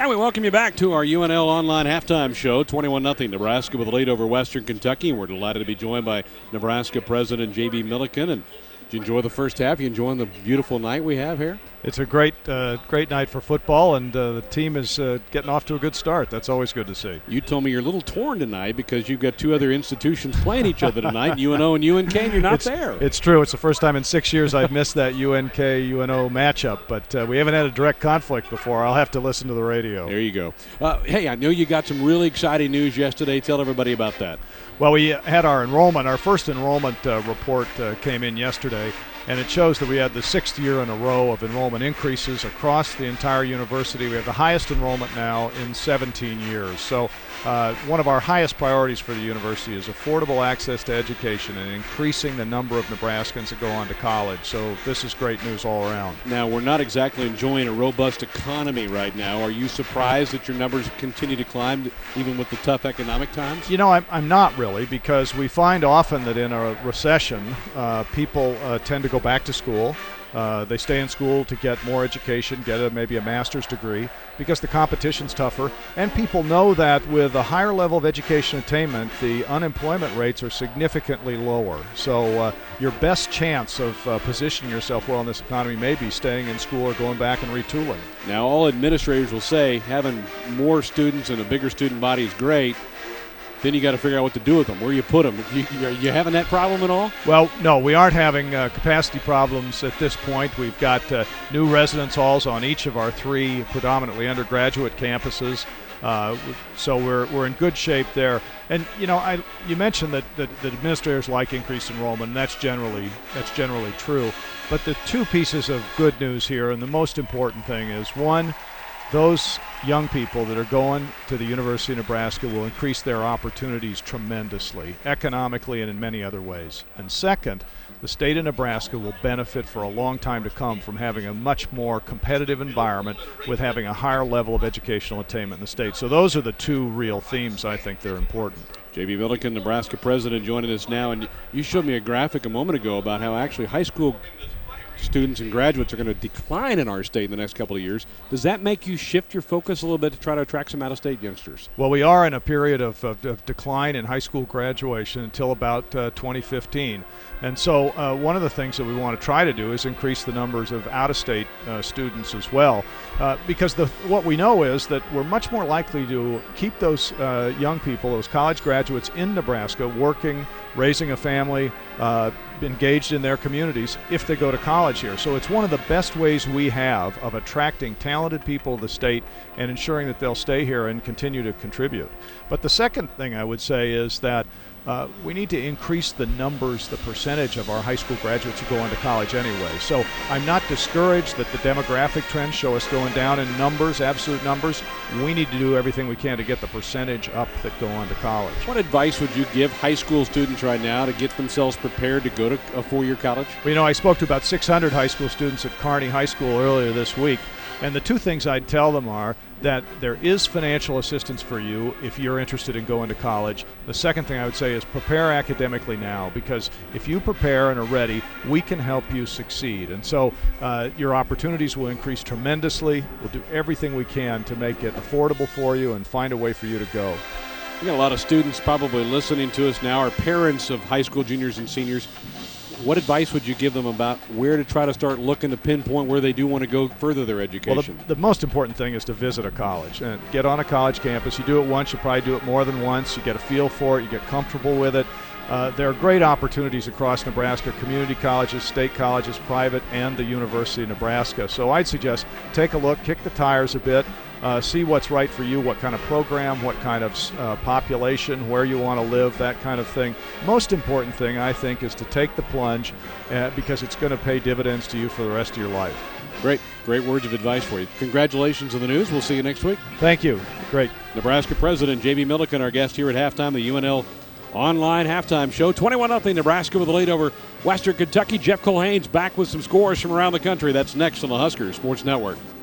And we welcome you back to our UNL Online Halftime Show. 21-0 Nebraska with a lead over Western Kentucky. And we're delighted to be joined by Nebraska President J.B. Milliken. And did you enjoy the first half? You enjoying the beautiful night we have here? It's a great night for football, and the team is getting off to a good start. That's always good to see. You told me you're a little torn tonight because you've got two other institutions playing each other tonight, UNO and UNK, and you're not there. It's true. It's the first time in 6 years I've missed that UNK-UNO matchup, but we haven't had a direct conflict before. I'll have to listen to the radio. There you go. Hey, I know you got some really exciting news yesterday. Tell everybody about that. Well, we had our first enrollment report came in yesterday, and it shows that we had the sixth year in a row of enrollment increases across the entire university. We have the highest enrollment now in 17 years. So one of our highest priorities for the university is affordable access to education and increasing the number of Nebraskans that go on to college. So this is great news all around. Now, we're not exactly enjoying a robust economy right now. Are you surprised that your numbers continue to climb even with the tough economic times? You know, I'm not really, because we find often that in a recession, people tend to go back to school. They stay in school to get more education, get maybe a master's degree, because the competition's tougher. And people know that with a higher level of education attainment, the unemployment rates are significantly lower. So your best chance of positioning yourself well in this economy may be staying in school or going back and retooling. Now, all administrators will say having more students and a bigger student body is great. Then you got to figure out what to do with them, where you put them. You having that problem at all? Well, no, we aren't having capacity problems at this point. We've got new residence halls on each of our three predominantly undergraduate campuses. So we're in good shape there. And you know, you mentioned that administrators like increased enrollment, and that's generally true. But the two pieces of good news here, and the most important thing is, one, those young people that are going to the University of Nebraska will increase their opportunities tremendously, economically and in many other ways. And second, the state of Nebraska will benefit for a long time to come from having a much more competitive environment with having a higher level of educational attainment in the state. So those are the two real themes I think that are important. J.B. Milliken, Nebraska president, joining us now. And you showed me a graphic a moment ago about how actually high school students and graduates are going to decline in our state in the next couple of years. Does that make you shift your focus a little bit to try to attract some out-of-state youngsters? Well, we are in a period of decline in high school graduation until about 2015. And so one of the things that we want to try to do is increase the numbers of out-of-state students as well. Because what we know is that we're much more likely to keep those young people, those college graduates in Nebraska, working, raising a family, engaged in their communities if they go to college here. So it's one of the best ways we have of attracting talented people to the state and ensuring that they'll stay here and continue to contribute. But the second thing I would say is that we need to increase the numbers, the percentage of our high school graduates who go on to college anyway. So I'm not discouraged that the demographic trends show us going down in numbers, absolute numbers. We need to do everything we can to get the percentage up that go on to college. What advice would you give high school students right now to get themselves prepared to go to a four-year college? Well, you know, I spoke to about 600 high school students at Kearney High School earlier this week. And the two things I'd tell them are that there is financial assistance for you if you're interested in going to college. The second thing I would say is prepare academically now, because if you prepare and are ready, we can help you succeed. And so your opportunities will increase tremendously. We'll do everything we can to make it affordable for you and find a way for you to go. We got a lot of students probably listening to us now, are parents of high school juniors and seniors. What advice would you give them about where to try to start looking to pinpoint where they do want to go further their education? Well, the most important thing is to visit a college and get on a college campus. You do it once, you probably do it more than once. You get a feel for it, you get comfortable with it. There are great opportunities across Nebraska, community colleges, state colleges, private, and the University of Nebraska. So I'd suggest take a look, kick the tires a bit, see what's right for you, what kind of program, what kind of population, where you want to live, that kind of thing. Most important thing, I think, is to take the plunge because it's going to pay dividends to you for the rest of your life. Great words of advice for you. Congratulations on the news. We'll see you next week. Thank you. Great. Nebraska President J.B. Milliken, our guest here at halftime, the UNL Online Halftime Show. 21-0 Nebraska with a lead over Western Kentucky. Jeff Culhane's back with some scores from around the country. That's next on the Husker Sports Network.